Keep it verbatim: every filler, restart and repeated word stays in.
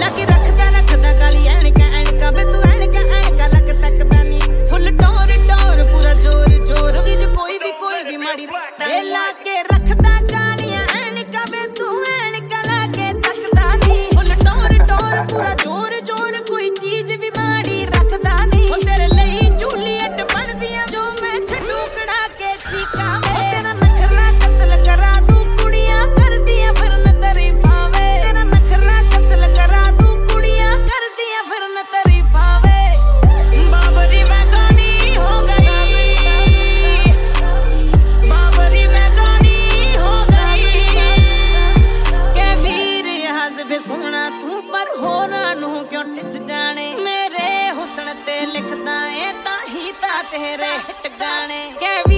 लाके रखदा रखदा काली ऐनका ऐनका वे तू ऐनका ऐनका लग तकदा नी फुल टोर टोर पूरा जोर जोर चीज कोई भी कोई भी माड़ी ए लाके रखदा कालियां ऐनका वे तू ऐनका लाके तकदा नी फुल टोर टोर पूरा जोर जोर कोई चीज भी माड़ी रखदा नी ओ तेरे ਲਈ जूलियट बनदियां जो मैं छड्डू कड़ा के चीका वे तेरा नखरा कत्ल करा दूं कुड़ियां करदियां फिरन तारीफां वे तेरा नखरा कत्ल करा दूं कुड़ियां करदियां फिरन तारीफां वे बाबरी बेगानी हो गई बाबरी बेगानी हो गई के वीर हज़ब सोना तू पर होरां नूं क्यों टिच जाने मेरे हुस्न ते लिखदा ए ताही ता तेरे हिट गाने के